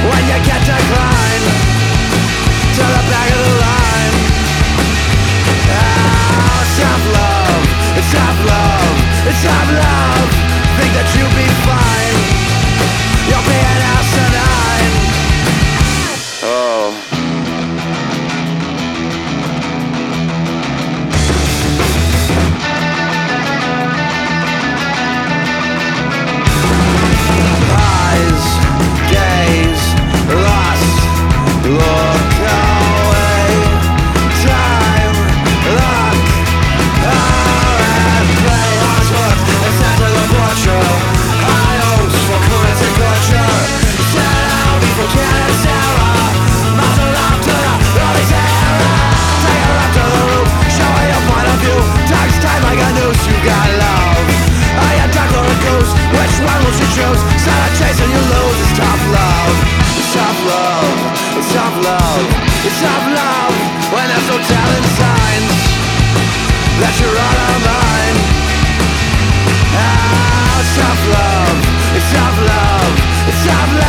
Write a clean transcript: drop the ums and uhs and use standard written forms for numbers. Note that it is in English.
when you get declined to the back of the line. Oh, tough love, tough love, tough love. Think that you'll be fine, you'll be an asinine. Oh. Eyes, gaze, lost, look away. Time, luck, and play on foot. It's after the butcher. High hopes for currency culture. Set out for Canada, Sarah. Muzzle up to the early terror. Take her up to the roof, show her your point of view. Dark's time like a noose, you got love. Are you duck or a goose? Which one will you choose? Start a chase and you lose. It's tough love. It's tough love. It's tough love. It's tough love. When there's no telling signs that you're out of mind. Ah, it's tough love. It's tough love. It's tough love.